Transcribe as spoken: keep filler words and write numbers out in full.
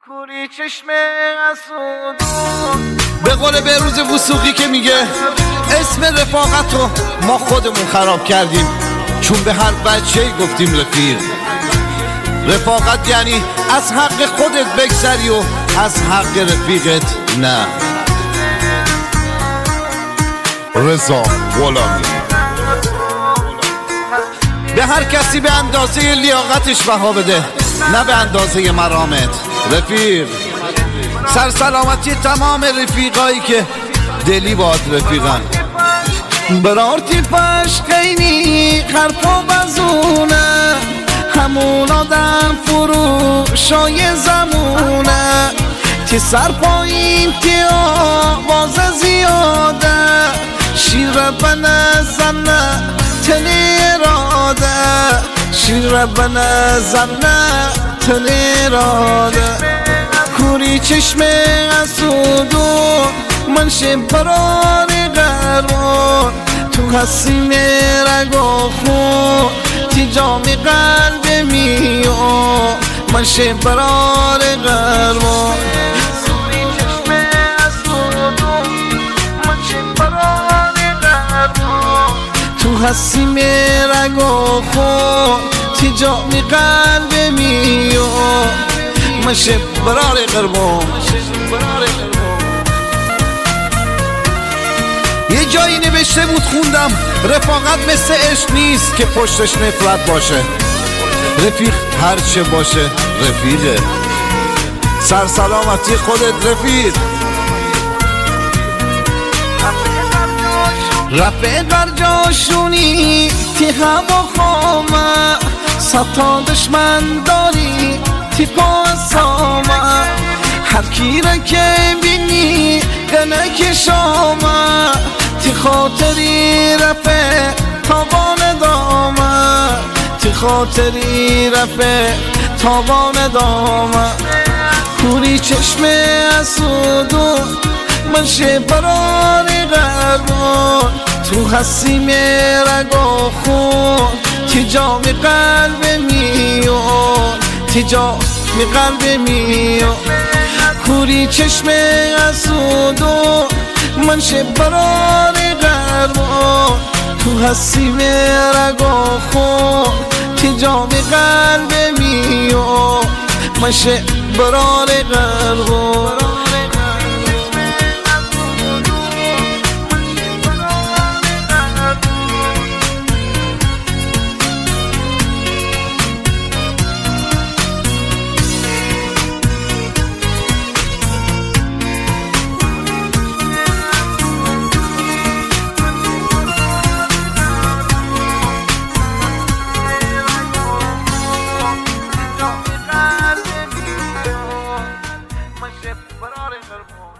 کوری چشم اسودون. به قول بهروز وثوقی که میگه اسم رفاقت رو ما خودمون خراب کردیم، چون به هر بچه‌ای گفتیم رفیق. رفاقت یعنی از حق خودت بگذری و از حق رفیقت نه. رضا غلامی. به هر کسی به اندازه لیاقتش بها بده، نه به اندازه مرامت. رفیق سرسلامتی تمام رفیقایی که دلی باد رفیقن. برارتی پشقینی خرپا بزونه، همون آدم فروشای زمونه. تی سر پایین تی آواز زیاده، شیر بنزنه تنیراده، شیر بنزنه تنیراده. کوری چشم اسودون من شب برار قرار، تو حسین رگا خون تی جام قلب میو من شب برار قرار. کوری چشم اسودون من شب برار قرار، تو حسین رگا خون تی جام قلب میو من شب برار قرار. یه جایی نوشته بود خوندم رفاقت مثل عشق نیست که پشتش نفرت باشه. رفیق هرچه باشه رفیقه. سرسلامتی خودت رفیق. رفیق جاشونی تی هوا خامه، ستا دشمن داری تی پاسامه. هر کی را که بینی گنه شامه، تی خاطری رفه تابان دامه، تی خاطری رفه تابان دامه. کوری چشم اسودون من شب برار قرار، تو حسیم رگا خون تی جام قلب میون، تی جام قلب میون. کوری چشم اسودون من شب برار قرار، تو حسیم رگا خون تی جام قلب میون من شب برار قرار. برار قرار.